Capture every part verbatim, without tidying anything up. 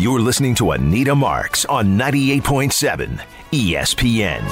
You're listening to Anita Marks on ninety-eight point seven E S P N.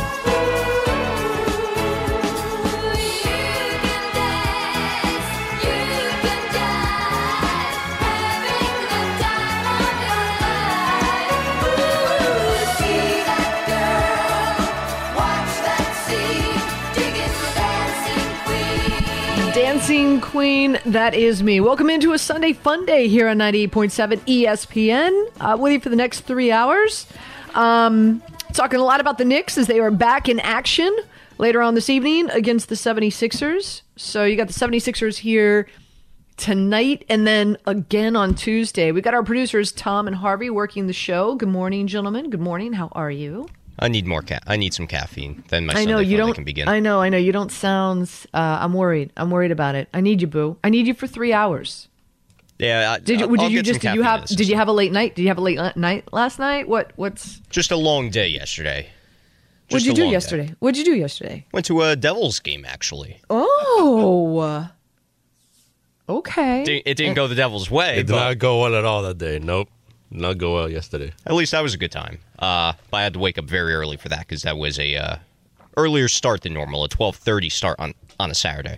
Dancing Queen, that is me. Welcome into a Sunday fun day here on ninety-eight point seven E S P N. Uh, with you for the next three hours. Um, talking a lot about the Knicks as they are back in action later on this evening against the seventy-sixers. So you got the seventy-sixers here tonight and then again on Tuesday. We got our producers Tom and Harvey working the show. Good morning, gentlemen. Good morning. How are you? I need more ca- I need some caffeine. Then my I know Sunday you fun don't. can begin. I know. I know you don't sound. Uh, I'm worried. I'm worried about it. I need you, boo. I need you for three hours. Yeah. I, Did you? I'll, Did I'll you get just? some Did you have? caffeine Did you have a late night? Did you have a late night last night? What? What's? Just a long day yesterday. Just What'd you a do long yesterday? day. What'd you do yesterday? Went to a Devils game actually. Oh. Okay. It, it didn't go the Devils' way. It did but not go well at all that day. Nope. Did not go well yesterday. At least that was a good time. Uh, but I had to wake up very early for that because that was a uh, earlier start than normal. A twelve thirty start on, on a Saturday.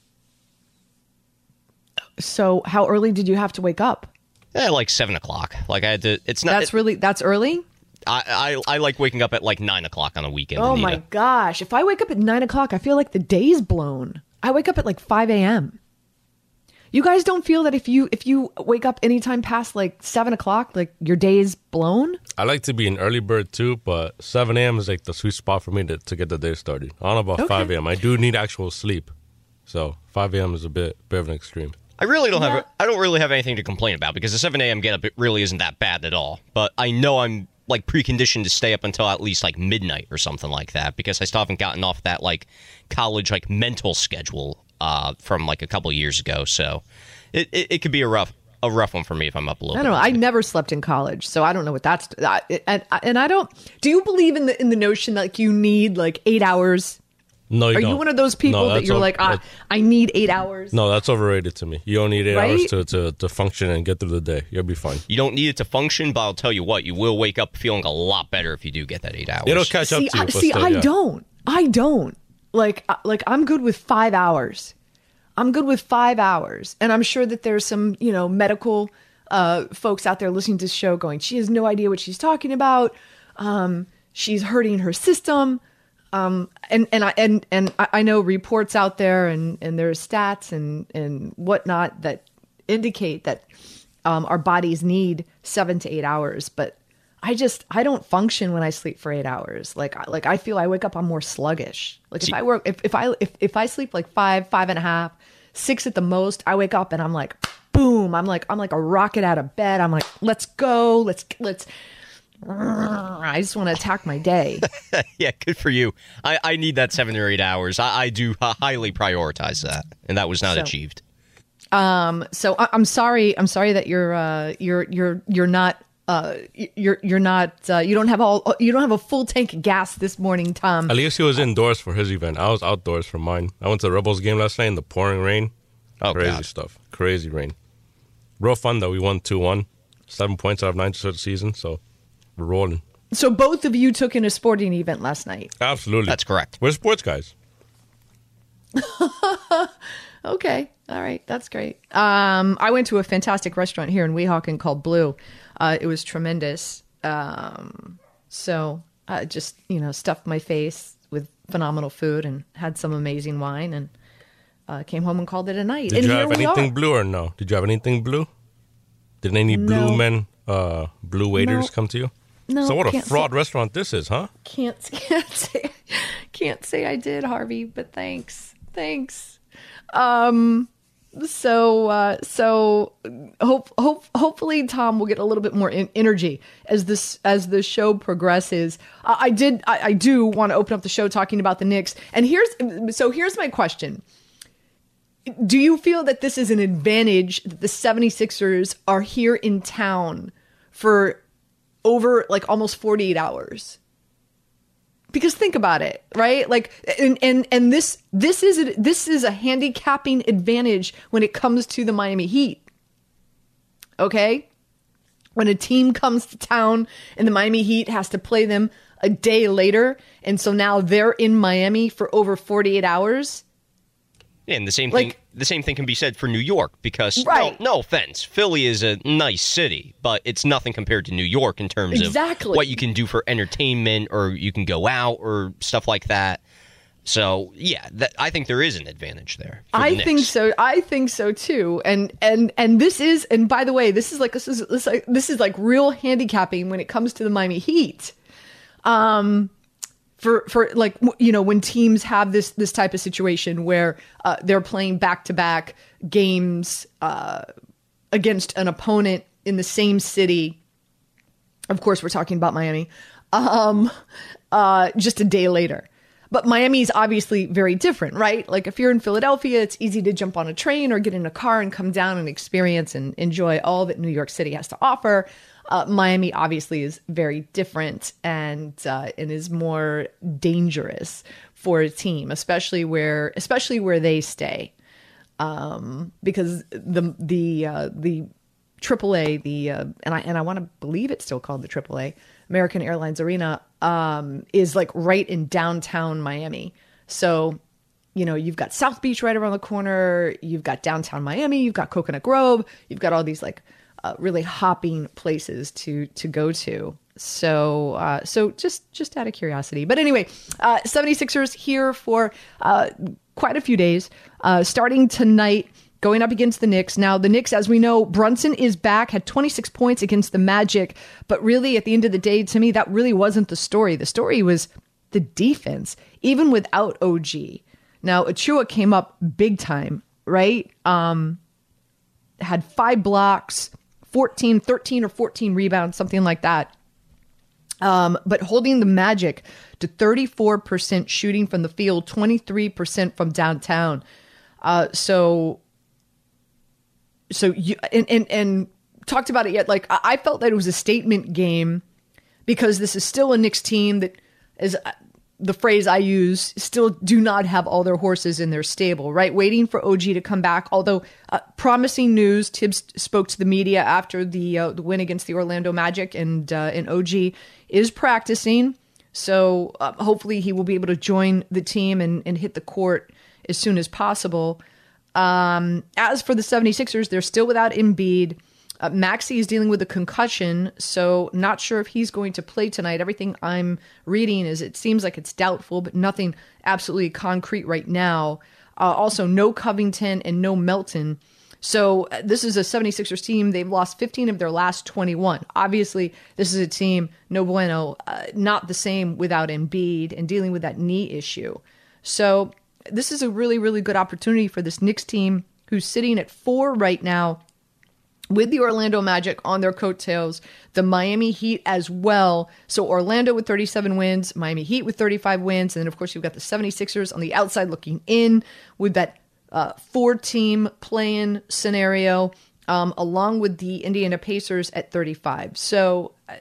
So how early did you have to wake up? Yeah, like seven o'clock. Like I had to. It's not. That's it, really. That's early. I, I I like waking up at like nine o'clock on a weekend. Oh Anita. my gosh! If I wake up at nine o'clock, I feel like the day's blown. I wake up at like five a.m. You guys don't feel that if you if you wake up anytime past like seven o'clock, like your day's blown? I like to be an early bird too, but seven a.m. is like the sweet spot for me to, to get the day started. I don't know about Okay. five a.m. I do need actual sleep. So five a.m. is a bit, bit of an extreme. I really don't Yeah. have. I don't really have anything to complain about because the seven a.m. get up it really isn't that bad at all. But I know I'm like preconditioned to stay up until at least like midnight or something like that because I still haven't gotten off that like college like mental schedule uh, from like a couple years ago. So it, it it could be a rough a rough one for me if I'm up a little. I don't know. bit I late. never slept in college, so I don't know what that's. I, and and I don't. Do you believe in the in the notion that like, you need like eight hours? No, you Are don't. you one of those people No, that that's you're o- like, ah, that- I need eight hours? No, that's overrated to me. You don't need eight Right? hours to, to, to function and get through the day. You'll be fine. You don't need it to function, but I'll tell you what, you will wake up feeling a lot better if you do get that eight hours. It'll catch See, up to you. I, but see, still, I yeah. don't. I don't. Like, I- like I'm good with five hours. I'm good with five hours, and I'm sure that there's some, you know, medical uh, folks out there listening to this show going, she has no idea what she's talking about. Um, she's hurting her system. Um, and, and I, and, and I I know reports out there and, and there's stats and, and whatnot that indicate that, um, our bodies need seven to eight hours, but I just, I don't function when I sleep for eight hours. Like, I- like I feel I wake up, I'm more sluggish. Like if I work, if, if I, if, if I sleep like five, five and a half, six at the most, I wake up and I'm like, boom, I'm like, I'm like a rocket out of bed. I'm like, let's go. Let's, let's, I just want to attack my day. Yeah, good for you. I, I need that seven or eight hours. I, I do highly prioritize that, and that was not So- achieved. So I, I'm sorry. I'm sorry that you're uh, you're you're you're not uh, you're you're not uh, you don't have all you don't have a full tank of gas this morning, Tom. At least he was indoors for his event. I was outdoors for mine. I went to the Rebels game last night in the pouring rain. Oh, Crazy God. stuff. Crazy rain. Real fun, though. We won two one. Seven points out of nine to start the season, so we're rolling. So both of you took in a sporting event last night. Absolutely. That's correct. We're sports guys. Okay, all right, that's great. Um, I went to a fantastic restaurant here in Weehawken called Blue. Uh, it was tremendous. Um, so I just you know stuffed my face with phenomenal food and had some amazing wine and uh, came home and called it a night. Did and you here have we anything are. blue or no? Did you have anything blue? Did any No. blue men, uh, blue waiters No. come to you? No, So what a can't fraud say- restaurant this is, huh? Can't can't say can't say I did, Harvey, but thanks. Thanks. Um so uh so hope hope hopefully Tom will get a little bit more in- energy as this as the show progresses. I, I did I, I do want to open up the show talking about the Knicks. And here's so here's my question. Do you feel that this is an advantage that the seventy-sixers are here in town for over like almost forty-eight hours? Because think about it, right? Like, and and and this this is a, this is a handicapping advantage when it comes to the Miami Heat. Okay, when a team comes to town and the Miami Heat has to play them a day later, and so now they're in Miami for over forty-eight hours. Yeah, and the same Like- thing the same thing can be said for New York, because Right. no, no offense, Philly is a nice city, but it's nothing compared to New York in terms Exactly. of what you can do for entertainment, or you can go out or stuff like that. So yeah, that, I think there is an advantage there. for the I Knicks. think so. I think so too. And and and this is and by the way, this is like this is this, like, this is like real handicapping when it comes to the Miami Heat. Um, for for like w- you know, when teams have this this type of situation where uh, they're playing back to back games uh, against an opponent in the same city. Of course, we're talking about Miami. Um, uh, just a day later. But Miami is obviously very different, right? Like if you're in Philadelphia, it's easy to jump on a train or get in a car and come down and experience and enjoy all that New York City has to offer. Uh, Miami obviously is very different and uh, and is more dangerous for a team, especially where especially where they stay, um, because the the uh, the triple A, the uh, and I and I want to believe it's still called the triple A, American Airlines Arena, um, is like right in downtown Miami. So, you know, you've got South Beach right around the corner. You've got downtown Miami. You've got Coconut Grove. You've got all these like uh, really hopping places to to go to. So, uh, so just just out of curiosity. But anyway, uh, seventy-sixers here for uh, quite a few days, uh, starting tonight. Going up against the Knicks. Now, the Knicks, as we know, Brunson is back, had twenty-six points against the Magic. But really, at the end of the day, to me, that really wasn't the story. The story was the defense, even without O G. Now, Achua came up big time, right? Um, had five blocks, fourteen, thirteen or fourteen rebounds, something like that. Um, but holding the Magic to thirty-four percent shooting from the field, twenty-three percent from downtown. Uh, so... So you and, and and talked about it yet? Like I felt that it was a statement game because this is still a Knicks team that is the phrase I use, still do not have all their horses in their stable, right? Waiting for O G to come back. Although uh, promising news, Tibbs spoke to the media after the uh, the win against the Orlando Magic, and uh, and O G is practicing, so uh, hopefully he will be able to join the team and and hit the court as soon as possible. Um, as for the seventy-sixers, they're still without Embiid. Uh, Maxey is dealing with a concussion, so not sure if he's going to play tonight. Everything I'm reading is it seems like it's doubtful, but nothing absolutely concrete right now. Uh, also, no Covington and no Melton. So uh, this is a seventy-sixers team. They've lost fifteen of their last twenty-one. Obviously, this is a team, no bueno, uh, not the same without Embiid and dealing with that knee issue. So this is a really, really good opportunity for this Knicks team who's sitting at four right now with the Orlando Magic on their coattails, the Miami Heat as well. So Orlando with thirty-seven wins, Miami Heat with thirty-five wins, and then, of course, you've got the seventy-sixers on the outside looking in with that uh, four-team play-in scenario, um, along with the Indiana Pacers at thirty-five. So uh,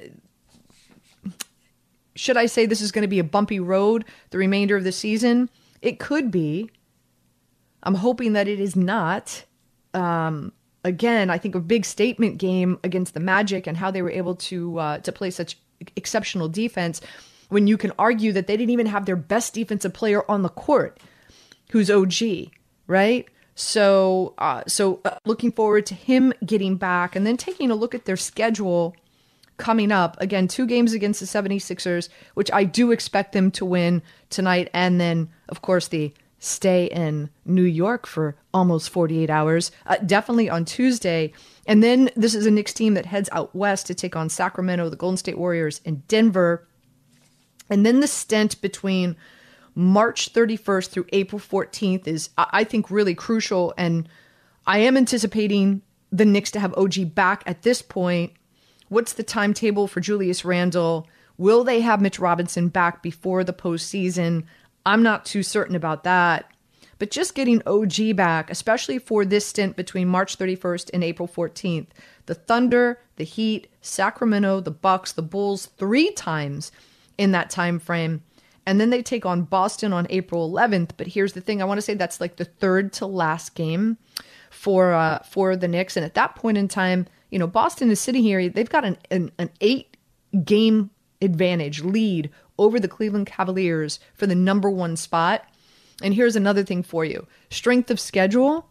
should I say this is going to be a bumpy road the remainder of the season? It could be. I'm hoping that it is not. Um, again, I think a big statement game against the Magic and how they were able to uh, to play such exceptional defense when you can argue that they didn't even have their best defensive player on the court, who's O G, right? So, uh, so uh, looking forward to him getting back and then taking a look at their schedule coming up. Again, two games against the seventy-sixers, which I do expect them to win tonight. And then, of course, the stay in New York for almost forty-eight hours, uh, definitely on Tuesday. And then this is a Knicks team that heads out west to take on Sacramento, the Golden State Warriors, and Denver. And then the stint between March thirty-first through April fourteenth is, I think, really crucial. And I am anticipating the Knicks to have O G back at this point. What's the timetable for Julius Randle? Will they have Mitch Robinson back before the postseason? I'm not too certain about that. But just getting O G back, especially for this stint between March thirty-first and April fourteenth, the Thunder, the Heat, Sacramento, the Bucks, the Bulls, three times in that time frame. And then they take on Boston on April eleventh. But here's the thing. I want to say that's like the third to last game for uh, for the Knicks. And at that point in time, you know, Boston is sitting here. They've got an, an, an eight game advantage lead over the Cleveland Cavaliers for the number one spot. And here's another thing for you. Strength of schedule.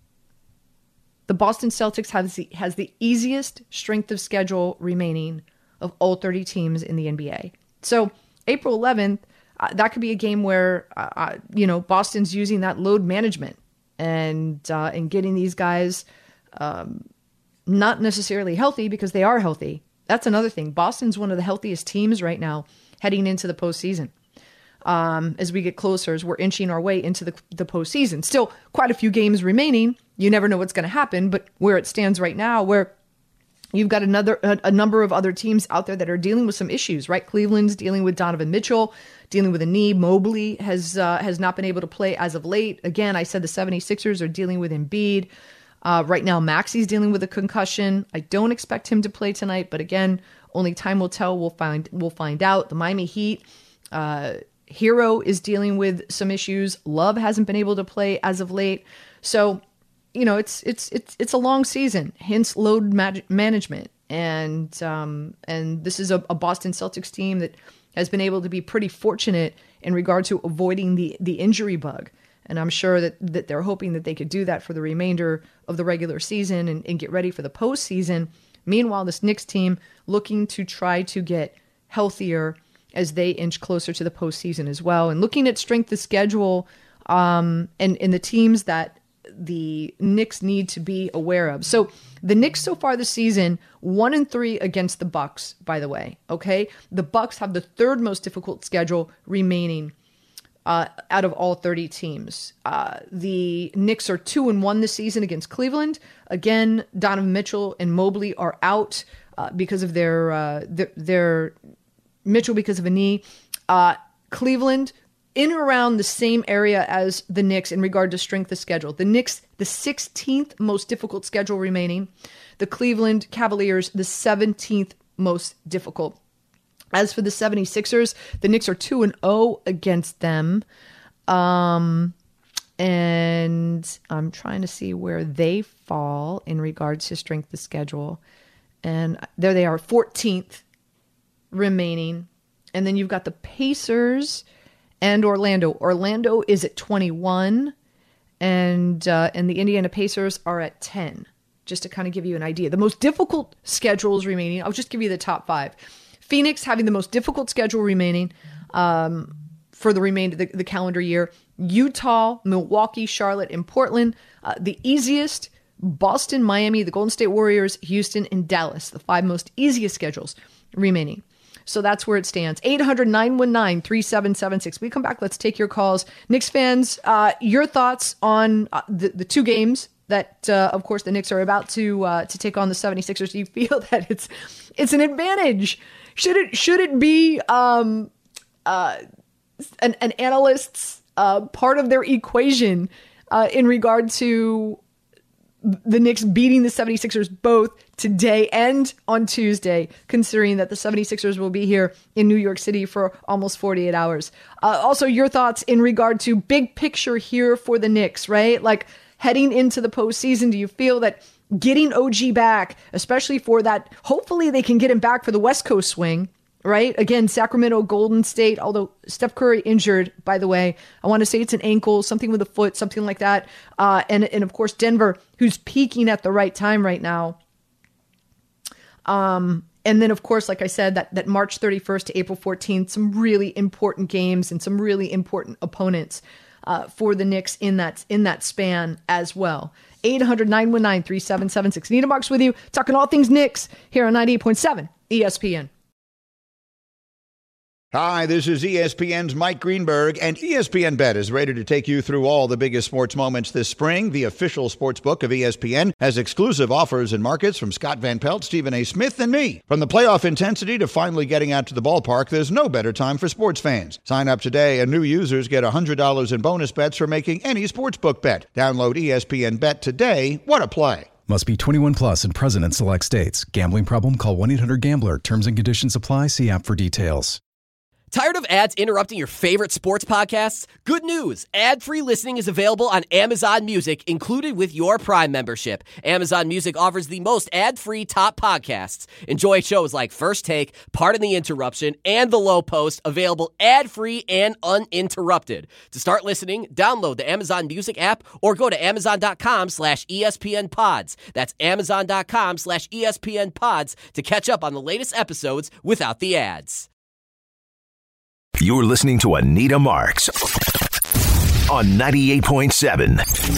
The Boston Celtics has the, has the easiest strength of schedule remaining of all thirty teams in the N B A. So April eleventh, uh, that could be a game where, uh, you know, Boston's using that load management and, uh, and getting these guys um, not necessarily healthy because they are healthy. That's another thing. Boston's one of the healthiest teams right now heading into the postseason. Um, as we get closer, as we're inching our way into the, the postseason. Still quite a few games remaining. You never know what's going to happen, but where it stands right now, where you've got another a, a number of other teams out there that are dealing with some issues, right? Cleveland's dealing with Donovan Mitchell, dealing with a knee. Mobley has uh, has not been able to play as of late. Again, I said the seventy-sixers are dealing with Embiid. Uh, right now, Maxi's dealing with a concussion. I don't expect him to play tonight, but again, only time will tell. We'll find we'll find out. The Miami Heat, uh, Hero is dealing with some issues. Love hasn't been able to play as of late. So, you know, it's it's it's it's a long season, hence load mag- management. And um, and this is a, a Boston Celtics team that has been able to be pretty fortunate in regard to avoiding the the injury bug. And I'm sure that, that they're hoping that they could do that for the remainder of the regular season and, and get ready for the postseason. Meanwhile, this Knicks team looking to try to get healthier as they inch closer to the postseason as well. And looking at strength of schedule um, and, and the teams that the Knicks need to be aware of. So the Knicks so far this season, one and three against the Bucks, by the way. Okay. The Bucks have the third most difficult schedule remaining uh, out of all thirty teams. Uh, the Knicks are two and one this season against Cleveland. Again, Donovan Mitchell and Mobley are out uh, because of their, uh, their, their, Mitchell because of a knee. Uh, Cleveland in and around the same area as the Knicks in regard to strength of schedule. The Knicks, the sixteenth most difficult schedule remaining. The Cleveland Cavaliers, the seventeenth most difficult. As for the seventy-sixers, the Knicks are two and oh against them. Um, and I'm trying to see where they fall in regards to strength of schedule. And there they are, fourteenth remaining. And then you've got the Pacers and Orlando. Orlando is at twenty-one, and uh, and the Indiana Pacers are at ten, just to kind of give you an idea. The most difficult schedules remaining, I'll just give you the top five. Phoenix having the most difficult schedule remaining um, for the remainder of the, the calendar year. Utah, Milwaukee, Charlotte, and Portland. Uh, the easiest, Boston, Miami, the Golden State Warriors, Houston, and Dallas. The five most easiest schedules remaining. So that's where it stands. eight hundred, nine one nine, three seven seven six. We come back. Let's take your calls. Knicks fans, uh, your thoughts on uh, the, the two games that, uh, of course, the Knicks are about to uh, to take on the seventy-sixers. Do you feel that it's it's an advantage? Should it should it be um, uh, an, an analyst's uh, part of their equation uh, in regard to the Knicks beating the seventy-sixers both today and on Tuesday, considering that the seventy-sixers will be here in New York City for almost forty-eight hours. Uh, also, your thoughts in regard to big picture here for the Knicks, right? Like heading into the postseason, do you feel that getting O G back, especially for that, hopefully they can get him back for the West Coast swing, right? Again, Sacramento, Golden State, although Steph Curry injured, by the way. I want to say it's an ankle, something with a foot, something like that. Uh, and, and of course, Denver, who's peaking at the right time right now. Um, and then, of course, like I said, that, that March thirty-first to April fourteenth, some really important games and some really important opponents uh, for the Knicks in that, in that span as well. eight hundred, nine one nine, three seven seven six. Nina Marks with you, talking all things Knicks here on ninety-eight point seven E S P N. Hi, this is E S P N's Mike Greenberg, and E S P N Bet is ready to take you through all the biggest sports moments this spring. The official sports book of E S P N has exclusive offers and markets from Scott Van Pelt, Stephen A. Smith, and me. From the playoff intensity to finally getting out to the ballpark, there's no better time for sports fans. Sign up today, and new users get one hundred dollars in bonus bets for making any sportsbook bet. Download E S P N Bet today. What a play. Must be twenty-one plus and present in select states. Gambling problem? Call one eight hundred gambler. Terms and conditions apply. See app for details. Tired of ads interrupting your favorite sports podcasts? Good news! Ad-free listening is available on Amazon Music, included with your Prime membership. Amazon Music offers the most ad-free top podcasts. Enjoy shows like First Take, Pardon the Interruption, and The Low Post, available ad-free and uninterrupted. To start listening, download the Amazon Music app or go to amazon.com slash ESPN pods. That's amazon.com slash ESPN pods to catch up on the latest episodes without the ads. You're listening to Anita Marks on ninety-eight point seven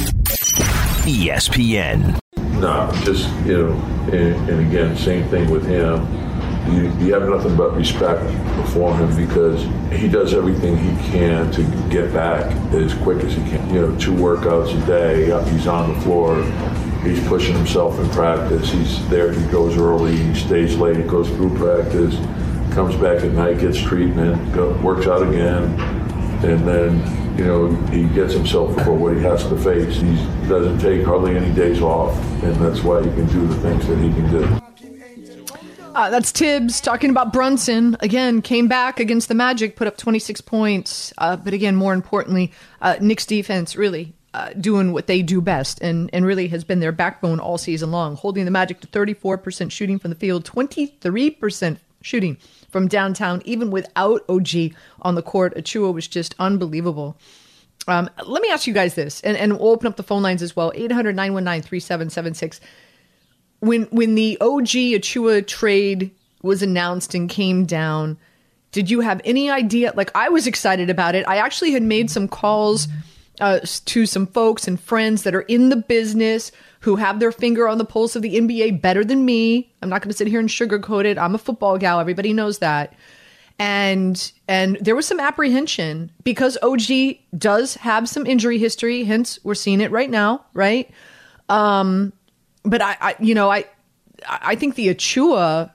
E S P N. No, just, you know, and, and again, same thing with him. You, you have nothing but respect for him because he does everything he can to get back as quick as he can. You know, two workouts a day, he's on the floor, he's pushing himself in practice, he's there, he goes early, he stays late, he goes through practice, comes back at night, gets treatment, go, works out again, and then, you know, he gets himself for what he has to face. He doesn't take hardly any days off, and that's why he can do the things that he can do. Uh, that's Tibbs talking about Brunson. Again, came back against the Magic, put up twenty-six points. Uh, but again, more importantly, uh, Knicks defense really uh, doing what they do best and, and really has been their backbone all season long, holding the Magic to thirty-four percent shooting from the field, twenty-three percent shooting from downtown, even without O G on the court. Achiuwa was just unbelievable. Um, let me ask you guys this, and, and we'll open up the phone lines as well, eight hundred, nine one nine, three seven seven six. When when the O G Achiuwa trade was announced and came down, did you have any idea? Like, I was excited about it. I actually had made some calls uh, to some folks and friends that are in the business who have their finger on the pulse of the N B A better than me. I'm not going to sit here and sugarcoat it. I'm a football gal. Everybody knows that. And and there was some apprehension because O G does have some injury history. Hence, we're seeing it right now, right? Um, but I, I, you know, I, I think the Achiuwa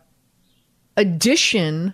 addition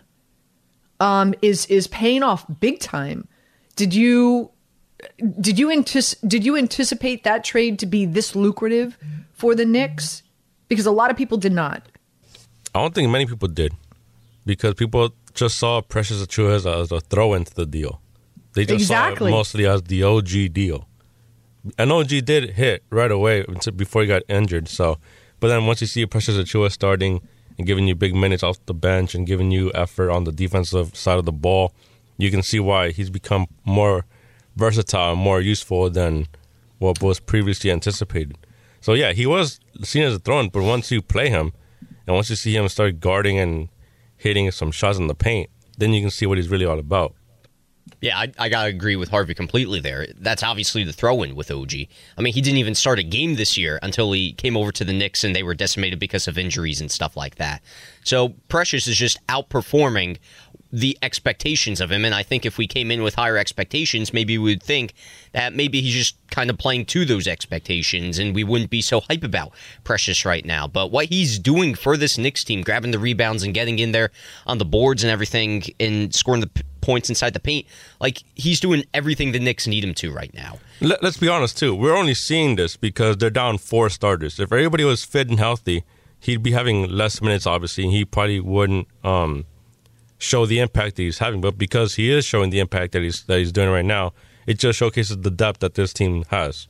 um, is is paying off big time. Did you did you antici- did you anticipate that trade to be this lucrative for the Knicks? Because a lot of people did not. I don't think many people did, because people just saw Precious Achiuwa as a, as a throw into the deal. They just exactly. saw it mostly as the O G deal. And O G did hit right away before he got injured. So, but then once you see Precious Achiuwa starting and giving you big minutes off the bench and giving you effort on the defensive side of the ball, you can see why he's become more versatile and more useful than what was previously anticipated. So yeah, he was seen as a throw-in, but once you play him and once you see him start guarding and hitting some shots in the paint, then you can see what he's really all about. Yeah, I, I gotta agree with Harvey completely there. That's obviously the throw-in with O G. I mean, he didn't even start a game this year until he came over to the Knicks and they were decimated because of injuries and stuff like that. So Precious is just outperforming the expectations of him, and I think if we came in with higher expectations, maybe we would think that maybe he's just kind of playing to those expectations, and we wouldn't be so hype about Precious right now. But what he's doing for this Knicks team, grabbing the rebounds and getting in there on the boards and everything, and scoring the p- points inside the paint, like, he's doing everything the Knicks need him to right now. Let, let's be honest, too. We're only seeing this because they're down four starters. If everybody was fit and healthy, he'd be having less minutes, obviously, and he probably wouldn't um, show the impact that he's having. But because he is showing the impact that he's that he's doing right now, it just showcases the depth that this team has.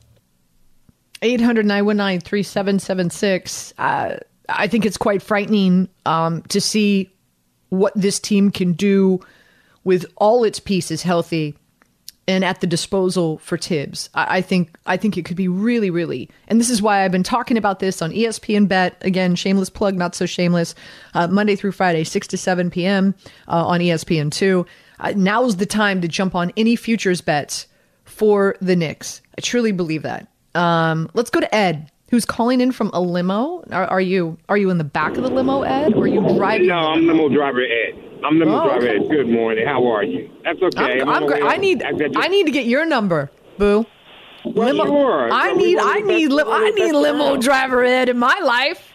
eight hundred, nine one nine, three seven seven six. Uh, I think it's quite frightening um, to see what this team can do with all its pieces healthy and at the disposal for Tibbs. I, I think I think it could be really, really, and this is why I've been talking about this on E S P N Bet. Again, shameless plug, not so shameless. Uh, Monday through Friday, six to seven p.m. Uh, on E S P N two. Uh, now's the time to jump on any futures bets for the Knicks. I truly believe that. Um, let's go to Ed, who's calling in from a limo. Are, are you are you in the back of the limo, Ed, or are you driving? No, I'm limo driver Ed. I'm limo Oh, driver okay. Ed. Good morning. How are you? That's okay. I'm, I'm I'm on great. the way I need up. I- I need to get your number, boo. Well, Limo- sure. I So we need want I the need best- li- we want I the need best limo around. driver Ed in my life.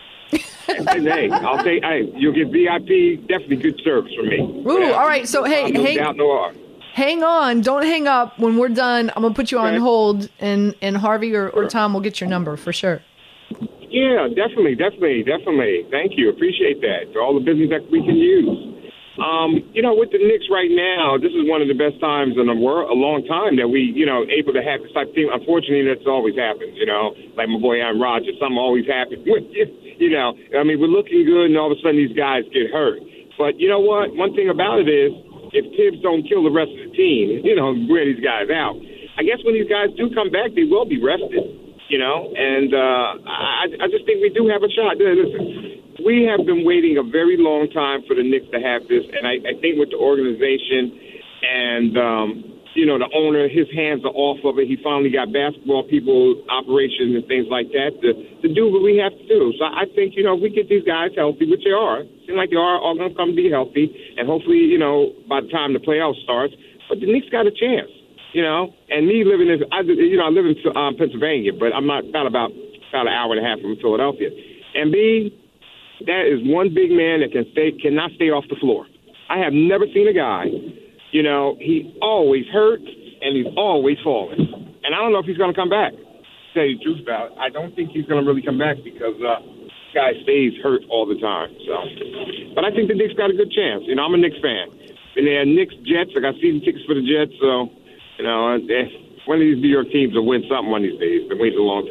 Hey, I'll say, hey, you'll get V I P. Definitely good service from me. Ooh, all right. So hey, no hang, doubt, no R. hang on. Don't hang up. When we're done, I'm gonna put you on Okay. hold, and and Harvey or, or Tom will get your number for sure. Yeah, definitely, definitely, definitely. Thank you. Appreciate that. For all the business that we can use. Um, you know, with the Knicks right now, this is one of the best times in a, wor- a long time that we, you know, able to have this type of team. Unfortunately, that's always happens, you know, like my boy Aaron Rodgers, something always happens with you, you know. I mean, we're looking good, and all of a sudden these guys get hurt. But you know what? One thing about it is, if Tibbs don't kill the rest of the team, you know, wear these guys out. I guess when these guys do come back, they will be rested, you know. And uh, I, I just think we do have a shot. Listen. We have been waiting a very long time for the Knicks to have this, and I, I think with the organization and, um, you know, the owner, his hands are off of it. He finally got basketball people, operations, and things like that to, to do what we have to do. So I think, you know, if we get these guys healthy, which they are, seem like they are all going to come be healthy, and hopefully, you know, by the time the playoffs starts, but the Knicks got a chance, you know. And me living in, I, you know, I live in um, Pennsylvania, but I'm not about, about about an hour and a half from Philadelphia. And B, that is one big man that can stay, cannot stay off the floor. I have never seen a guy, you know, he's always hurt and he's always falling. And I don't know if he's going to come back. To tell you the truth about it, I don't think he's going to really come back because uh, this guy stays hurt all the time. So, but I think the Knicks got a good chance. You know, I'm a Knicks fan. And they're Knicks, Jets. I got season tickets for the Jets. So, you know, one of these New York teams will win something one of these days. Been waiting a long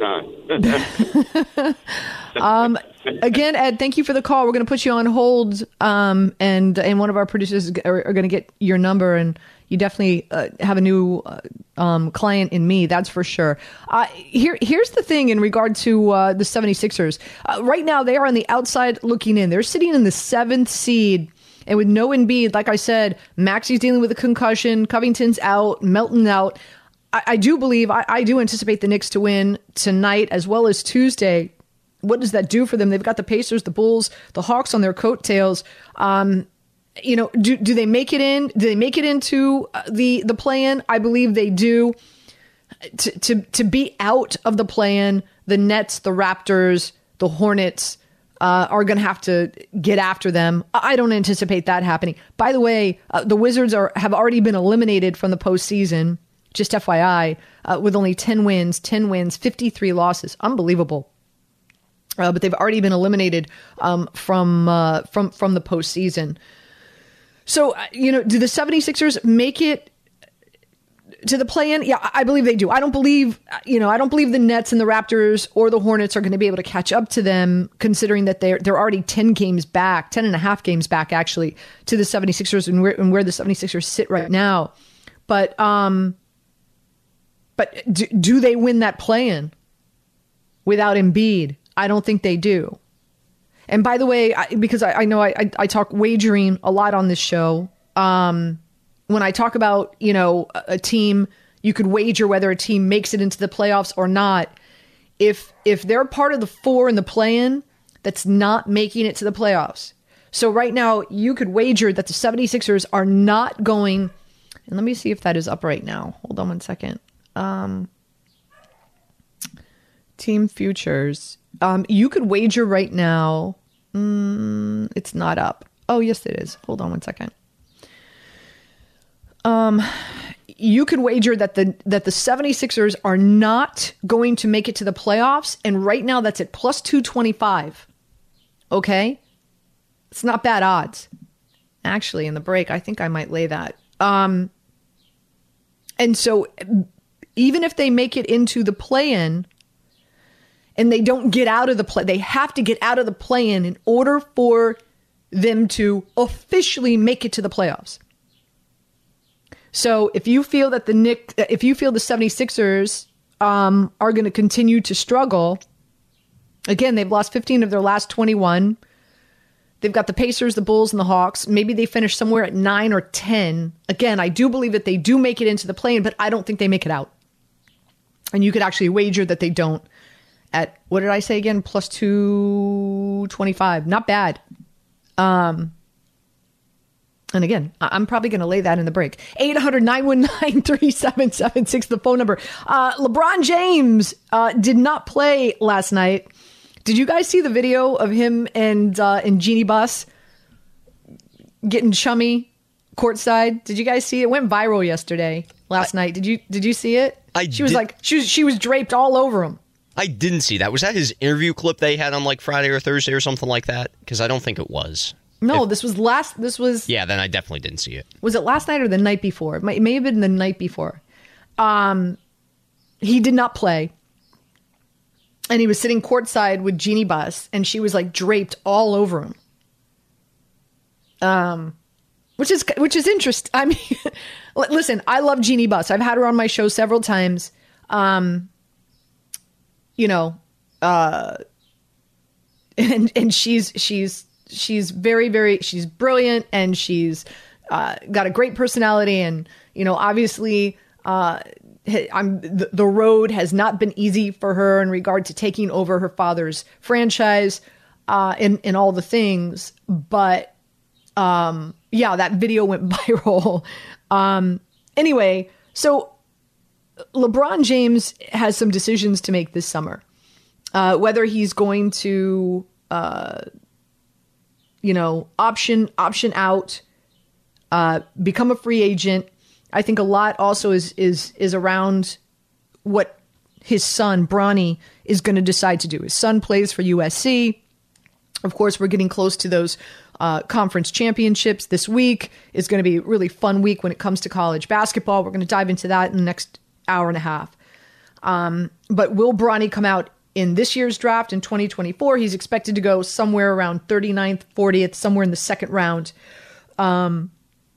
time. um, again, Ed, thank you for the call. We're going to put you on hold, um, and and one of our producers are, are going to get your number, and you definitely uh, have a new uh, um, client in me, that's for sure. Uh, here, here's the thing in regard to uh, the seventy-sixers. Uh, right now, they are on the outside looking in. They're sitting in the seventh seed. And with no Embiid, like I said, Maxi's dealing with a concussion, Covington's out, Melton's out. I, I do believe, I, I do anticipate the Knicks to win tonight as well as Tuesday. What does that do for them? They've got the Pacers, the Bulls, the Hawks on their coattails. Um, you know, do do they make it in? Do they make it into the the play-in? I believe they do. To to to be out of the play-in, the Nets, the Raptors, the Hornets uh, are going to have to get after them. I don't anticipate that happening. By the way, uh, the Wizards are have already been eliminated from the postseason. Just F Y I, uh, with only ten wins, ten wins, fifty-three losses. Unbelievable. Uh, but they've already been eliminated um, from uh, from from the postseason. So, uh, you know, do the seventy-sixers make it to the play-in? Yeah, I believe they do. I don't believe, you know, I don't believe the Nets and the Raptors or the Hornets are going to be able to catch up to them, considering that they're they're already ten games back, ten and a half games back, actually, to the seventy-sixers and where, and where the seventy-sixers sit right now. But, um, but do, do they win that play-in without Embiid? I don't think they do. And by the way, I, because I, I know I, I, I talk wagering a lot on this show. Um, when I talk about, you know, a, a team, you could wager whether a team makes it into the playoffs or not. If if they're part of the four in the play-in that's not making it to the playoffs. So right now, you could wager that the seventy-sixers are not going. And let me see if that is up right now. Hold on one second. Um, team futures. Um, you could wager right now. Mm, it's not up. Oh, yes, it is. Hold on one second. Um, you could wager that the that the seventy-sixers are not going to make it to the playoffs. And right now that's at plus two twenty-five. Okay? It's not bad odds. Actually, in the break, I think I might lay that. Um, and so even if they make it into the play-in, and they don't get out of the play, they have to get out of the play-in in order for them to officially make it to the playoffs. So if you feel that the Knicks, if you feel the seventy-sixers um, are going to continue to struggle, again, they've lost fifteen of their last twenty-one. They've got the Pacers, the Bulls, and the Hawks. Maybe they finish somewhere at nine or ten. Again, I do believe that they do make it into the play-in, but I don't think they make it out. And you could actually wager that they don't. At, what did I say again? Plus two twenty-five. Not bad. Um, and again, I'm probably going to lay that in the break. eight hundred, nine one nine, three seven seven six, the phone number. Uh, LeBron James uh, did not play last night. Did you guys see the video of him and, uh, and Jeannie Buss getting chummy courtside? Did you guys see it? It went viral yesterday, last I, night. Did you, did you see it? I she was did. like, she was, she was draped all over him. I didn't see that. Was that his interview clip they had on like Friday or Thursday or something like that? Because I don't think it was. No, If- this was last. This was Yeah, then I definitely didn't see it. was it last night or the night before? It, might, it may have been the night before. Um, he did not play, and he was sitting courtside with Jeannie Buss, and she was like draped all over him. Um, which is which is interesting. I mean, listen, I love Jeannie Buss. I've had her on my show several times. Um, you know, uh, and and she's she's she's very very she's brilliant, and she's uh, got a great personality, and you know, obviously, uh, I'm the, the road has not been easy for her in regard to taking over her father's franchise, uh, and and all the things, but. Um, yeah, that video went viral. Um, anyway, so LeBron James has some decisions to make this summer. Uh, whether he's going to, uh, you know, option, option out, uh, become a free agent. I think a lot also is, is, is around what his son, Bronny, is going to decide to do. His son plays for U S C. Of course, we're getting close to those uh, conference championships. This week is going to be a really fun week when it comes to college basketball. We're going to dive into that in the next hour and a half. Um, but will Bronny come out in this year's draft in twenty twenty-four? He's expected to go somewhere around thirty-ninth, fortieth, somewhere in the second round. Um,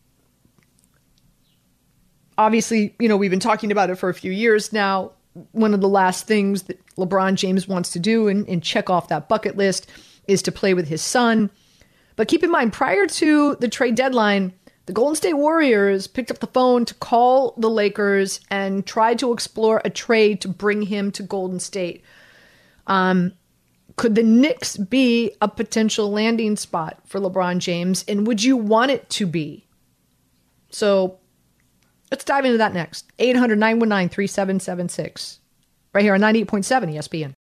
obviously, you know, we've been talking about it for a few years now. One of the last things that LeBron James wants to do and, and check off that bucket list is to play with his son. But keep in mind, prior to the trade deadline, the Golden State Warriors picked up the phone to call the Lakers and tried to explore a trade to bring him to Golden State. Um, could the Knicks be a potential landing spot for LeBron James? And would you want it to be? So let's dive into that next. eight hundred, nine one nine, three seven seven six. Right here on ninety-eight point seven E S P N.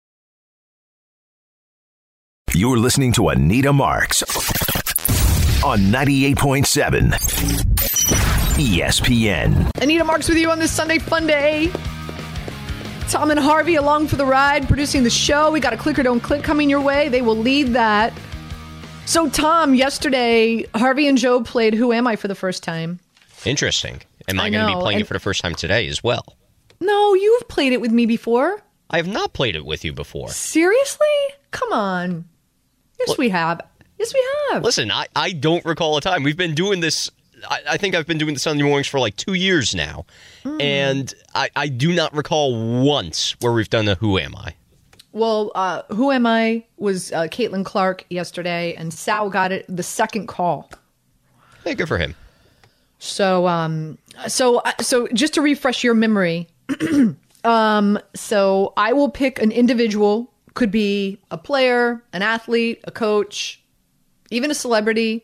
You're listening to Anita Marks on ninety-eight point seven E S P N. Anita Marks with you on this Sunday fun day. Tom and Harvey along for the ride, producing the show. We got a click or don't click coming your way. They will lead that. So, Tom, yesterday, Harvey and Joe played Who Am I for the first time. Interesting. Am I, I going to be know, playing and- it for the first time today as well? No, you've played it with me before. I have not played it with you before. Seriously? Come on. Yes, Well- we have. Yes, we have. Listen, I, I don't recall a time. We've been doing this. I, I think I've been doing the Sunday mornings for like two years now. Mm. And I, I do not recall once where we've done a Who Am I? Well, uh, Who Am I was uh, Caitlin Clark yesterday, and Sal got it the second call. Hey, good for him. So, um, so, so just to refresh your memory, um, so I will pick an individual, could be a player, an athlete, a coach, even a celebrity,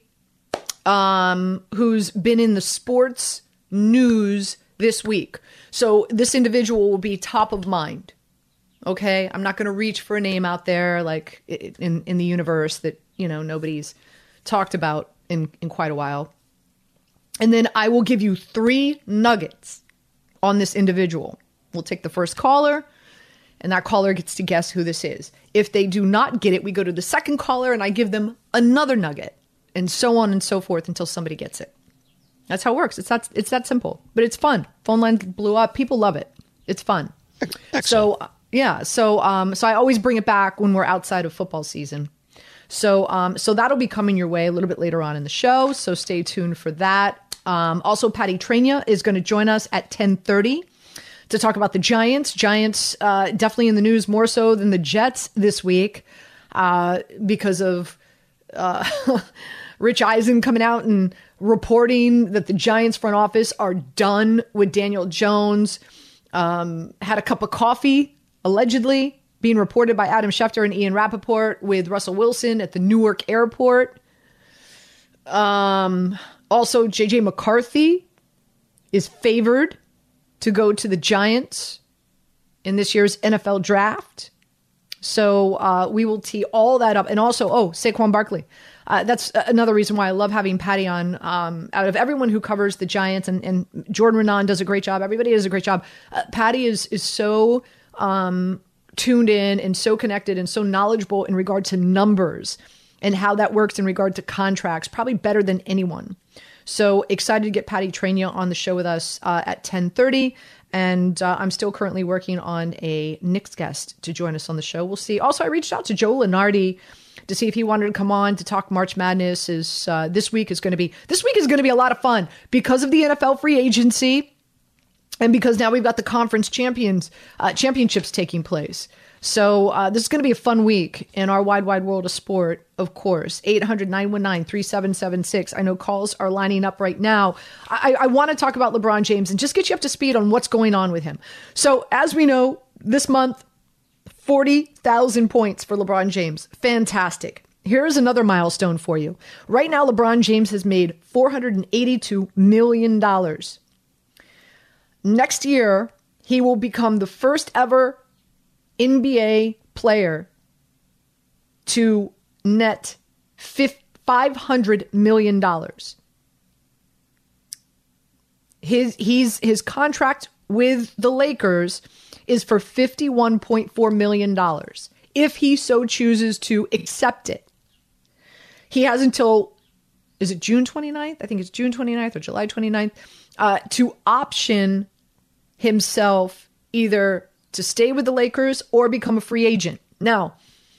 um, who's been in the sports news this week. So this individual will be top of mind. Okay, I'm not going to reach for a name out there like in in the universe that, you know, nobody's talked about in in quite a while. And then I will give you three nuggets on this individual. We'll take the first caller, and that caller gets to guess who this is. If they do not get it, we go to the second caller, and I give them another nugget, and so on and so forth until somebody gets it. That's how it works. It's that, it's that simple, but it's fun. Phone lines blew up. People love it. It's fun. Excellent. So, yeah. So, um, so I always bring it back when we're outside of football season. So, um, so that'll be coming your way a little bit later on in the show. So stay tuned for that. Um, also, Patty Trania is going to join us at ten thirty to talk about the Giants. Giants uh, definitely in the news more so than the Jets this week uh, because of uh, Rich Eisen coming out and reporting that the Giants front office are done with Daniel Jones. Um, had a cup of coffee, allegedly, being reported by Adam Schefter and Ian Rappaport with Russell Wilson at the Newark airport. Um, also, J J McCarthy is favored to go to the Giants in this year's N F L draft. So uh, we will tee all that up. And also, oh, Saquon Barkley. Uh, that's another reason why I love having Patty on. Um, out of everyone who covers the Giants, and, and Jordan Renan does a great job. Everybody does a great job. Uh, Patty is is so um, tuned in and so connected and so knowledgeable in regard to numbers and how that works in regard to contracts, probably better than anyone. So excited to get Patty Trania on the show with us uh, at ten thirty. And uh, I'm still currently working on a Knicks guest to join us on the show. We'll see. Also, I reached out to Joe Lunardi to see if he wanted to come on to talk March Madness. Is uh, this week is going to be this week is going to be a lot of fun because of the N F L free agency, and because now we've got the conference champions uh, championships taking place. So uh, this is going to be a fun week in our wide, wide world of sport, of course. eight hundred, nine one nine, three seven seven six. I know calls are lining up right now. I, I want to talk about LeBron James and just get you up to speed on what's going on with him. So as we know, this month, forty thousand points for LeBron James. Fantastic. Here's another milestone for you. Right now, LeBron James has made four hundred eighty-two million dollars. Next year, he will become the first ever N B A player to net five hundred million dollars. His, he's, his contract with the Lakers is for fifty-one point four million dollars, if he so chooses to accept it. He has until, is it June twenty-ninth? I think it's June twenty-ninth or July twenty-ninth, uh, to option himself either to stay with the Lakers or become a free agent. Now,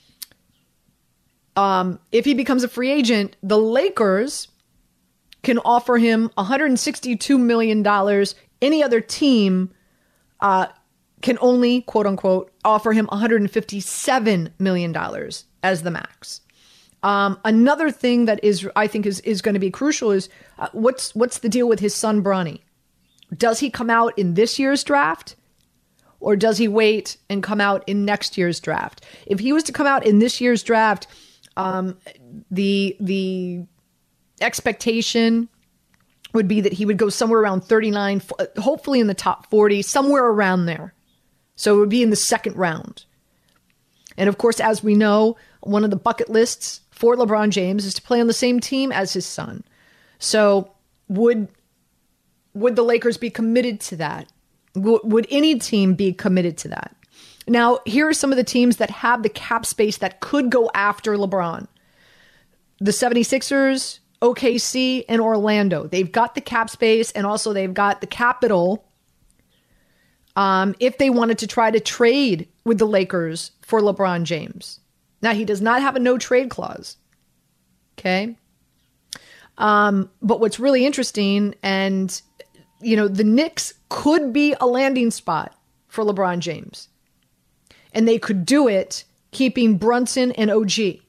um, if he becomes a free agent, the Lakers can offer him one hundred sixty-two million dollars. Any other team uh, can only, quote unquote, offer him one hundred fifty-seven million dollars as the max. Um, another thing that is, I think, is is going to be crucial is uh, what's what's the deal with his son Bronny? Does he come out in this year's draft? Or does he wait and come out in next year's draft? If he was to come out in this year's draft, um, the the expectation would be that he would go somewhere around thirty-nine, hopefully in the top forty, somewhere around there. So it would be in the second round. And of course, as we know, one of the bucket lists for LeBron James is to play on the same team as his son. So would would the Lakers be committed to that? Would any team be committed to that? Now, here are some of the teams that have the cap space that could go after LeBron. The seventy-sixers, O K C, and Orlando. They've got the cap space, and also they've got the capital um, if they wanted to try to trade with the Lakers for LeBron James. Now, he does not have a no-trade clause. Okay? Um, but what's really interesting, and you know, the Knicks could be a landing spot for LeBron James. And they could do it keeping Brunson and O G.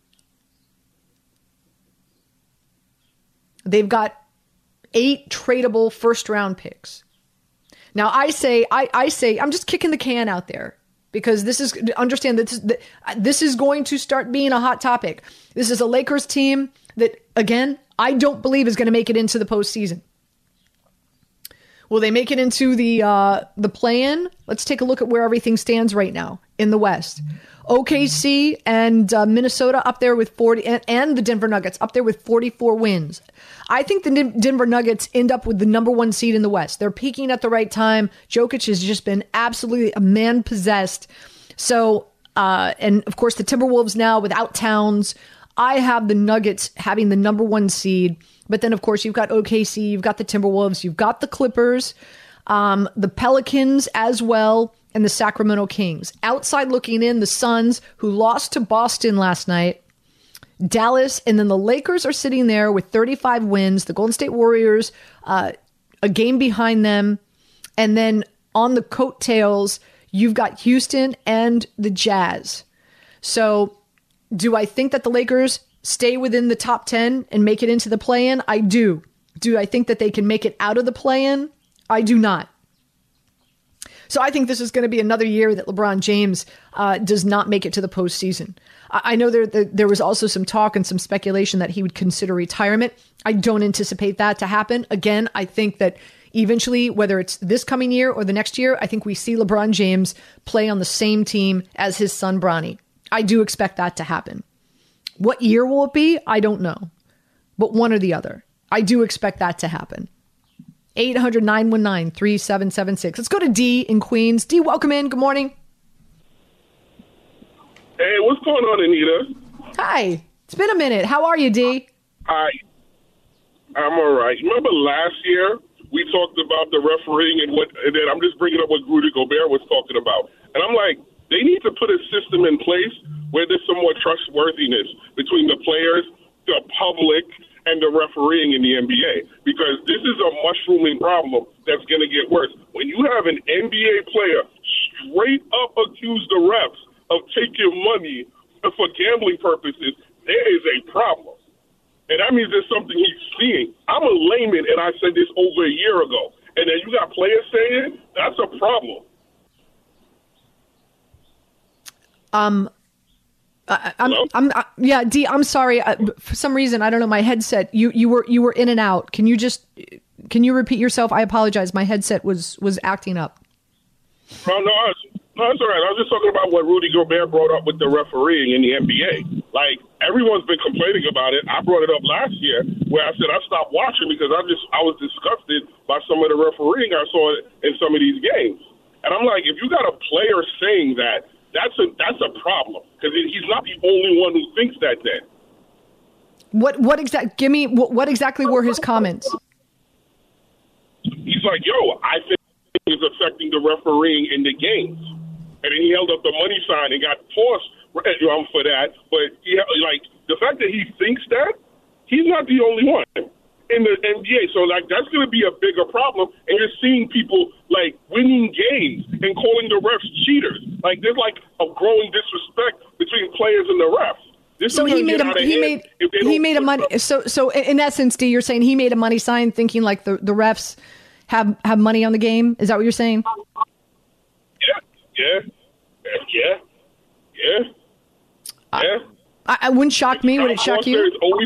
They've got eight tradable first round picks. Now I say, I, I say, I'm just kicking the can out there because this is, understand that this, that this is going to start being a hot topic. This is a Lakers team that, again, I don't believe is going to make it into the postseason. Will they make it into the uh, the play-in? Let's take a look at where everything stands right now in the West. O K C and uh, Minnesota up there with forty, and, and the Denver Nuggets up there with forty-four wins. I think the Denver Nuggets end up with the number one seed in the West. They're peaking at the right time. Jokic has just been absolutely a man possessed. So, uh, and of course the Timberwolves now without Towns. I have the Nuggets having the number one seed. But then, of course, you've got O K C, you've got the Timberwolves, you've got the Clippers, um, the Pelicans as well, and the Sacramento Kings. Outside looking in, the Suns, who lost to Boston last night, Dallas, and then the Lakers are sitting there with thirty-five wins. The Golden State Warriors, uh, a game behind them. And then on the coattails, you've got Houston and the Jazz. So do I think that the Lakers stay within the top ten and make it into the play-in? I do. Do I think that they can make it out of the play-in? I do not. So I think this is going to be another year that LeBron James uh, does not make it to the postseason. I, I know there, there there was also some talk and some speculation that he would consider retirement. I don't anticipate that to happen. Again, I think that eventually, whether it's this coming year or the next year, I think we see LeBron James play on the same team as his son Bronny. I do expect that to happen. What year will it be? I don't know. But one or the other. I do expect that to happen. eight hundred, nine one nine, three seven seven six. Let's go to D in Queens. D, welcome in. Good morning. Hey, what's going on, Anita? Hi. It's been a minute. How are you, D? Hi. I'm all right. Remember last year we talked about the refereeing and what, and then I'm just bringing up what Rudy Gobert was talking about. And I'm like, they need to put a system in place where there's some more trustworthiness between the players, the public, and the refereeing in the N B A, because this is a mushrooming problem that's going to get worse. When you have an N B A player straight up accuse the refs of taking money for gambling purposes, there is a problem. And that means there's something he's seeing. I'm a layman, and I said this over a year ago. And then you got players saying that's a problem. Um, I, I'm, I'm, I, yeah, D, I'm sorry. I, for some reason, I don't know, my headset, you, you were, you were in and out. Can you just, can you repeat yourself? I apologize. My headset was, was acting up. No, no, no, it's all right. I was just talking about what Rudy Gobert brought up with the refereeing in the N B A. Like, everyone's been complaining about it. I brought it up last year where I said I stopped watching because I just, I was disgusted by some of the refereeing I saw in some of these games. And I'm like, if you got a player saying that, That's a that's a problem because he's not the only one who thinks that. Then what what exact? Give me what, what exactly were his comments? He's like, "Yo, I think it's affecting the refereeing in the games," and then he held up the money sign and got forced um, for that. But he, like the fact that he thinks that, he's not the only one in the N B A. So like that's going to be a bigger problem, and you're seeing people like winning games and calling the refs cheaters. Like there's like a growing disrespect between players and the refs. This so he made a he made he made a money. Up. So so in essence, D, you're saying he made a money sign, thinking like the, the refs have have money on the game. Is that what you're saying? Yeah, yeah, yeah, yeah, yeah. I, I wouldn't shock me. Would it shock you?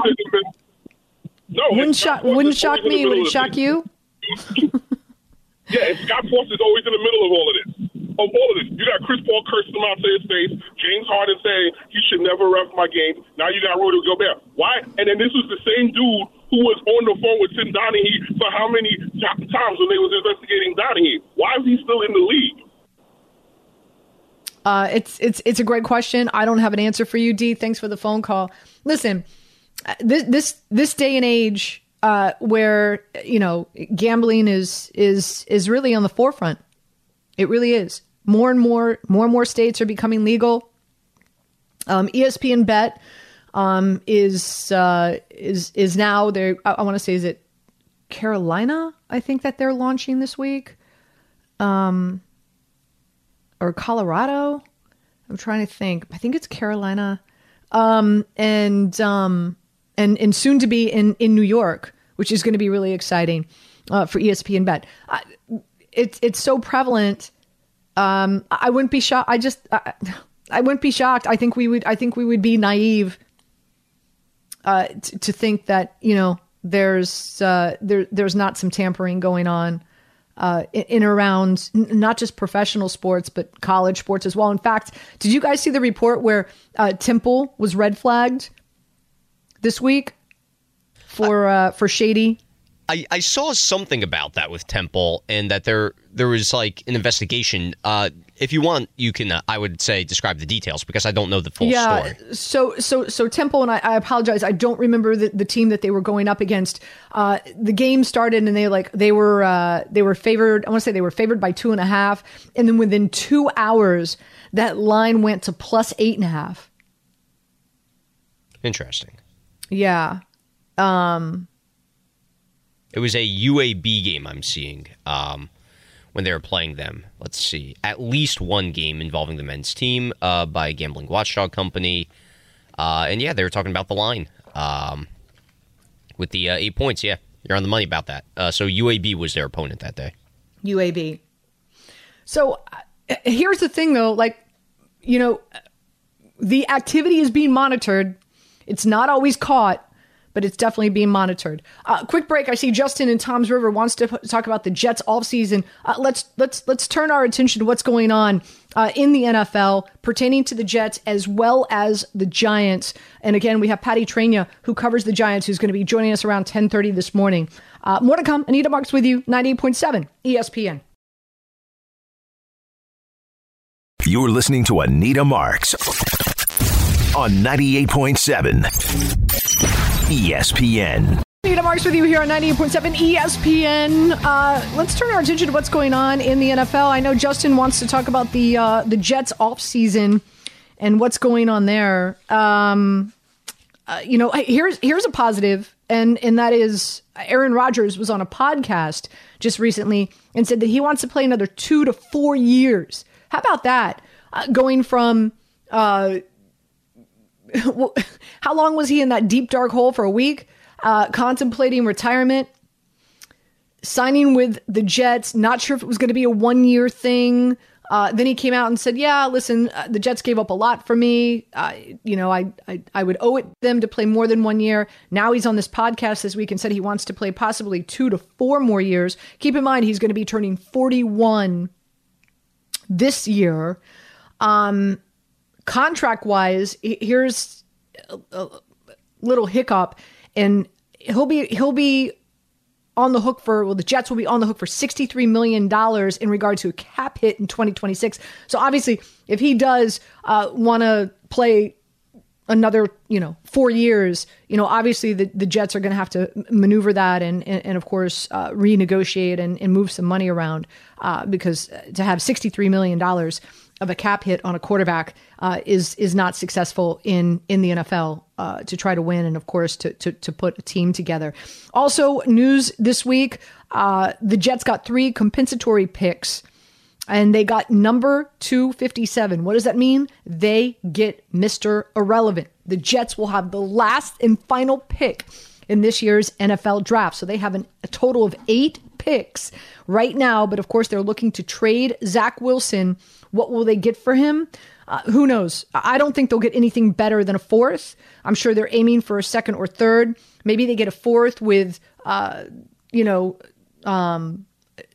No, wouldn't shock wouldn't shock me. Would it shock you? Yeah, and Scott Foster's always in the middle of all of this. Of all of this. You got Chris Paul cursing him out to his face, James Harden saying he should never ref my game. Now you got Rudy Gobert. Why? And then this was the same dude who was on the phone with Tim Donaghy for how many t- times when they was investigating Donaghy? Why is he still in the league? Uh, it's it's it's a great question. I don't have an answer for you, D. Thanks for the phone call. Listen, this this this day and age uh, where you know gambling is is is really on the forefront. It really is. More and more, more and more states are becoming legal. Um, E S P N Bet um, is uh, is is now there. I, I want to say, is it Carolina? I think that they're launching this week, um, or Colorado. I'm trying to think. I think it's Carolina, um, and um, and and soon to be in in New York, which is going to be really exciting uh, for E S P N Bet. I, It's it's so prevalent. Um, I wouldn't be shocked. I just I, I wouldn't be shocked. I think we would. I think we would be naive uh, t- to think that you know there's uh, there there's not some tampering going on uh, in, in around n- not just professional sports but college sports as well. In fact, did you guys see the report where uh, Temple was red flagged this week for uh, for shady? I, I saw something about that with Temple, and that there there was like an investigation. Uh, if you want, you can. Uh, I would say describe the details because I don't know the full yeah, story. So so so Temple, and I, I apologize, I don't remember the, the team that they were going up against. Uh, the game started, and they like they were uh, they were favored. I want to say they were favored by two and a half, and then within two hours, that line went to plus eight and a half. Interesting. Yeah. Um. It was a U A B game I'm seeing um, when they were playing them. Let's see. At least one game involving the men's team uh, by a gambling watchdog company. Uh, and, yeah, they were talking about the line um, with the uh, eight points. Yeah, you're on the money about that. Uh, so U A B was their opponent that day. U A B. So uh, here's the thing, though. Like, you know, the activity is being monitored. It's not always caught, but it's definitely being monitored. Uh, quick break. I see Justin in Toms River wants to p- talk about the Jets offseason. Uh, let's let's let's turn our attention to what's going on uh, in the N F L pertaining to the Jets as well as the Giants. And again, we have Patty Trania, who covers the Giants, who's going to be joining us around ten thirty this morning. Uh, more to come. Anita Marks with you, ninety-eight point seven E S P N. You're listening to Anita Marks on ninety-eight point seven E S P N. Nita Marks with you here on ninety-eight point seven E S P N. Uh, let's turn our attention to what's going on in the N F L. I know Justin wants to talk about the uh, the Jets offseason and what's going on there. Um, uh, you know, here's here's a positive, and and that is Aaron Rodgers was on a podcast just recently and said that he wants to play another two to four years. How about that? Uh, going from uh, how long was he in that deep dark hole for a week? Uh, contemplating retirement, signing with the Jets, not sure if it was going to be a one-year thing. Uh, then he came out and said, yeah, listen, uh, the Jets gave up a lot for me. Uh, you know, I, I I would owe it them to play more than one year. Now he's on this podcast this week and said he wants to play possibly two to four more years. Keep in mind, he's going to be turning forty-one this year. Um, contract-wise, here's a, a little hiccup. And he'll be he'll be on the hook for, well, the Jets will be on the hook for sixty-three million dollars in regard to a cap hit in twenty twenty-six. So obviously, if he does uh, want to play another, you know, four years, you know, obviously the, the Jets are going to have to maneuver that and, and, and of course, uh, renegotiate and, and move some money around uh, because to have sixty-three million dollars of a cap hit on a quarterback uh, is is not successful in in the N F L uh, to try to win and of course to to to put a team together. Also, news this week: uh, the Jets got three compensatory picks, and they got number two fifty-seven. What does that mean? They get Mister Irrelevant. The Jets will have the last and final pick in this year's N F L draft, so they have an, a total of eight picks right now. But of course, they're looking to trade Zach Wilson. What will they get for him? Uh, who knows? I don't think they'll get anything better than a fourth. I'm sure they're aiming for a second or third. Maybe they get a fourth with, uh, you know, um,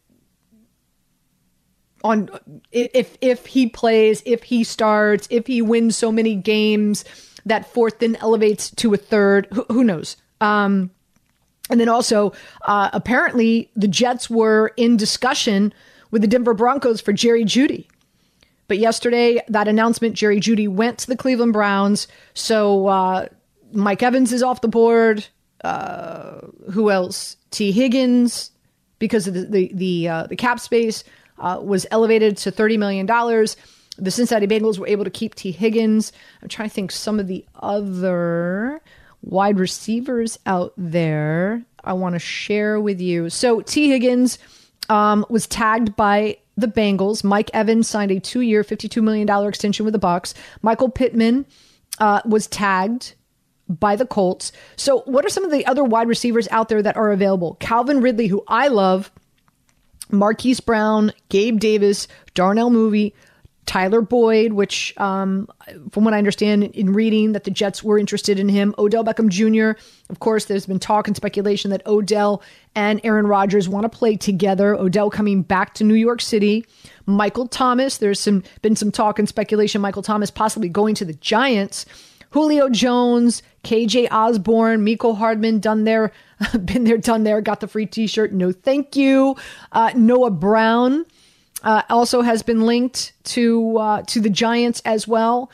on if if he plays, if he starts, if he wins so many games, that fourth then elevates to a third. Who, who knows? Um, and then also, uh, apparently, the Jets were in discussion with the Denver Broncos for Jerry Jeudy. But yesterday, that announcement, Jerry Jeudy went to the Cleveland Browns. So uh, Mike Evans is off the board. Uh, who else? T. Higgins, because of the the the, uh, the cap space, uh, was elevated to thirty million dollars. The Cincinnati Bengals were able to keep T. Higgins. I'm trying to think some of the other wide receivers out there I want to share with you. So T. Higgins um, was tagged by the Bengals. Mike Evans signed a two-year, fifty-two million dollars extension with the Bucs. Michael Pittman uh, was tagged by the Colts. So what are some of the other wide receivers out there that are available? Calvin Ridley, who I love, Marquise Brown, Gabe Davis, Darnell Mooney, Tyler Boyd, which um, from what I understand in reading that the Jets were interested in him, Odell Beckham Junior Of course, there's been talk and speculation that Odell and Aaron Rodgers want to play together. Odell coming back to New York City. Michael Thomas, there's some been some talk and speculation, Michael Thomas possibly going to the Giants. Julio Jones, K J Osborne, Mecole Hardman, done there, been there, done there, got the free t-shirt. No, thank you. Uh, Noah Brown. Uh, also has been linked to uh, to the Giants as well.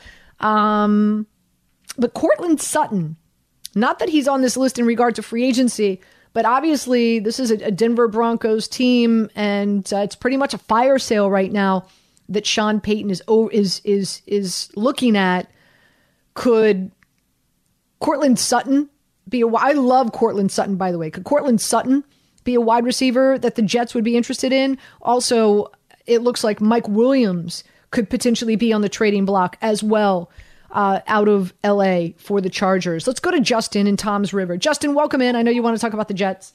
Um, but Courtland Sutton, not that he's on this list in regard to free agency, but obviously this is a, a Denver Broncos team, and uh, it's pretty much a fire sale right now that Sean Payton is is is is looking at. Could Courtland Sutton be a? I love Courtland Sutton, by the way. Could Courtland Sutton be a wide receiver that the Jets would be interested in? Also, it looks like Mike Williams could potentially be on the trading block as well uh, out of L A for the Chargers. Let's go to Justin in Toms River. Justin, welcome in. I know you want to talk about the Jets.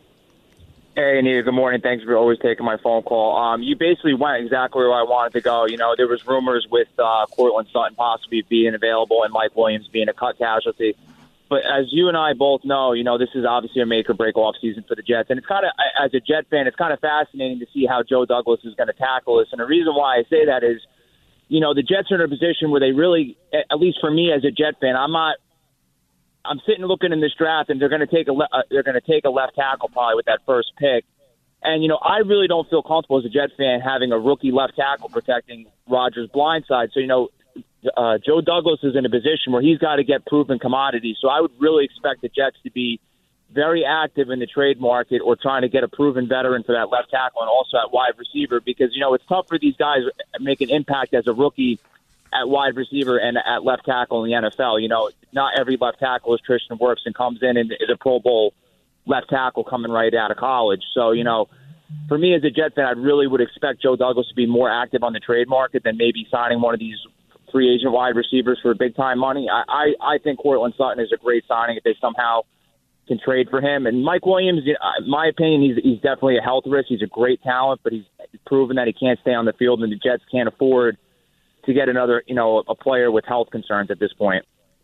Hey, Anita, good morning. Thanks for always taking my phone call. Um, you basically went exactly where I wanted to go. You know, there was rumors with uh, Courtland Sutton possibly being available and Mike Williams being a cut casualty. But as you and I both know, you know, this is obviously a make-or-break off-season for the Jets. And it's kind of, as a Jet fan, it's kind of fascinating to see how Joe Douglas is going to tackle this. And the reason why I say that is, you know, the Jets are in a position where they really, at least for me as a Jet fan, I'm not, I'm sitting looking in this draft, and they're going to take a le- uh, they're going to take a left tackle probably with that first pick. And, you know, I really don't feel comfortable as a Jet fan having a rookie left tackle protecting Rodgers' blind side. So, you know, uh, Joe Douglas is in a position where he's got to get proven commodities. So I would really expect the Jets to be very active in the trade market or trying to get a proven veteran for that left tackle and also at wide receiver because, you know, it's tough for these guys to make an impact as a rookie at wide receiver and at left tackle in the N F L. You know, not every left tackle is Tristan Wirfs and comes in and is a Pro Bowl left tackle coming right out of college. So, you know, for me as a Jet fan, I really would expect Joe Douglas to be more active on the trade market than maybe signing one of these free agent wide receivers for big-time money. I, I, I think Cortland Sutton is a great signing if they somehow can trade for him. And Mike Williams, in my opinion, he's, he's definitely a health risk. He's a great talent, but he's proven that he can't stay on the field, and the Jets can't afford to get another, you know, a player with health concerns at this point.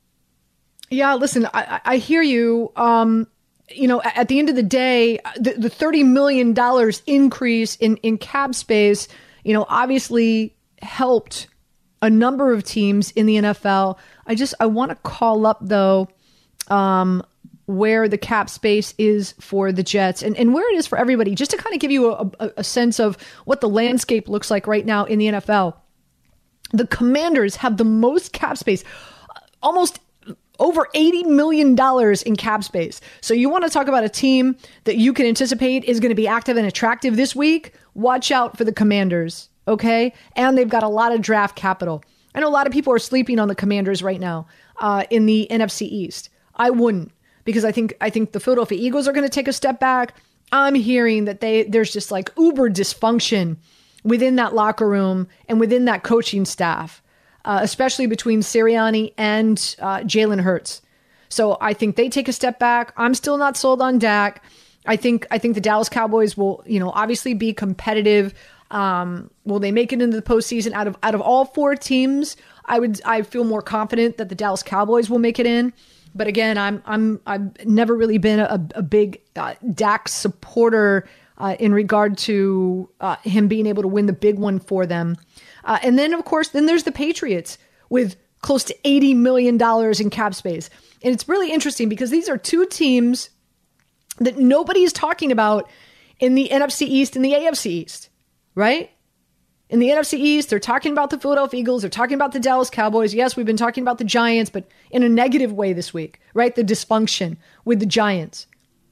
Yeah, listen, I, I hear you. Um, you know, at the end of the day, the, the thirty million dollars increase in, in cap space, you know, obviously helped a number of teams in the N F L. I just, I want to call up, though, um, where the cap space is for the Jets and, and where it is for everybody, just to kind of give you a, a, a sense of what the landscape looks like right now in the N F L. The Commanders have the most cap space, almost over eighty million dollars in cap space. So you want to talk about a team that you can anticipate is going to be active and attractive this week? Watch out for the Commanders, okay? And they've got a lot of draft capital. I know a lot of people are sleeping on the Commanders right now uh, in the N F C East. I wouldn't, because I think I think the Philadelphia Eagles are going to take a step back. I'm hearing that they there's just like uber dysfunction within that locker room and within that coaching staff. Uh, especially between Sirianni and uh, Jalen Hurts. So I think they take a step back. I'm still not sold on Dak. I think I think the Dallas Cowboys will, you know, obviously be competitive. Um, will they make it into the postseason? Out of out of all four teams, I would I feel more confident that the Dallas Cowboys will make it in. But again, I'm I'm I've never really been a, a big uh, Dak supporter uh, in regard to uh, him being able to win the big one for them. Uh, and then, of course, then there's the Patriots with close to eighty million dollars in cap space. And it's really interesting because these are two teams that nobody is talking about in the N F C East and the A F C East, right? In the N F C East, they're talking about the Philadelphia Eagles. They're talking about the Dallas Cowboys. Yes, we've been talking about the Giants, but in a negative way this week, right? The dysfunction with the Giants.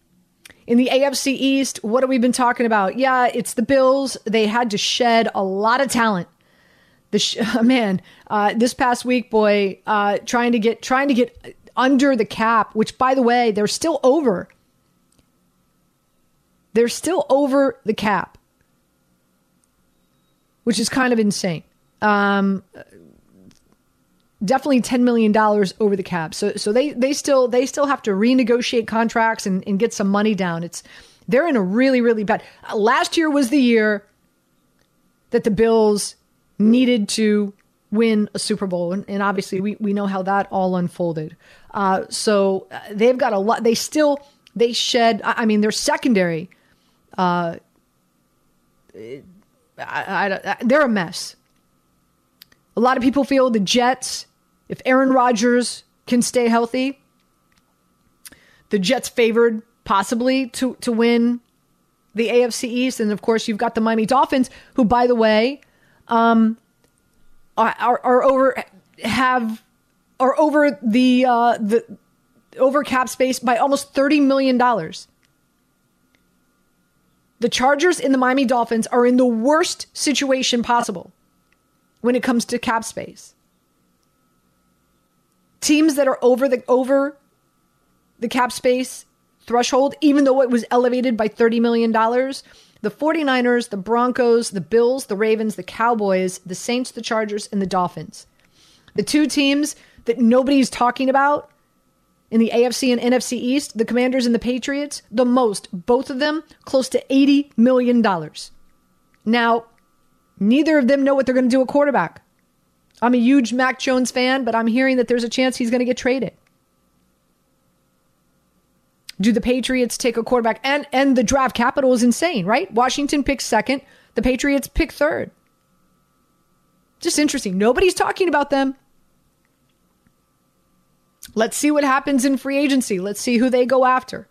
In the A F C East, what have we been talking about? Yeah, it's the Bills. They had to shed a lot of talent. The sh- man, uh, this past week, boy, uh, trying to get trying to get under the cap, which, by the way, they're still over. They're still over the cap, which is kind of insane. Um, definitely ten million dollars over the cap. So, so they they still they still have to renegotiate contracts and, and get some money down. It's they're in a really really bad. Uh, last year was the year that the Bills needed to win a Super Bowl. And, and obviously we, we know how that all unfolded. Uh, so uh, they've got a lot. They still, they shed, I, I mean, their secondary, uh, I, I, I, they're a mess. A lot of people feel the Jets, if Aaron Rodgers can stay healthy, the Jets favored possibly to, to win the A F C East. And of course you've got the Miami Dolphins, who, by the way, Um, are, are over have are over the uh, the over cap space by almost thirty million dollars. The Chargers and the Miami Dolphins are in the worst situation possible when it comes to cap space. Teams that are over the over the cap space threshold, even though it was elevated by thirty million dollars. The 49ers, the Broncos, the Bills, the Ravens, the Cowboys, the Saints, the Chargers, and the Dolphins. The two teams that nobody's talking about in the A F C and N F C East, the Commanders and the Patriots, the most, both of them, close to eighty million dollars. Now, neither of them know what they're going to do at quarterback. I'm a huge Mac Jones fan, but I'm hearing that there's a chance he's going to get traded. Do the Patriots take a quarterback? And and the draft capital is insane, right? Washington picks second. The Patriots pick third. Just interesting. Nobody's talking about them. Let's see what happens in free agency. Let's see who they go after.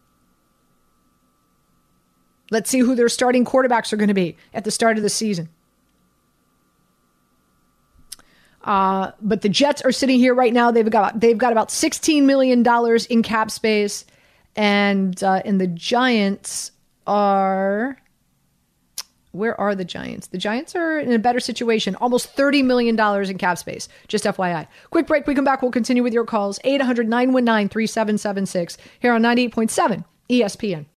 Let's see who their starting quarterbacks are going to be at the start of the season. Uh, but the Jets are sitting here right now. They've got they've got about sixteen million dollars in cap space, and uh, and the Giants are. Where are the Giants? The Giants are in a better situation. Almost thirty million dollars in cap space. Just F Y I. Quick break. We come back. We'll continue with your calls. eight hundred, nine one nine, three seven seven six here on ninety-eight point seven E S P N.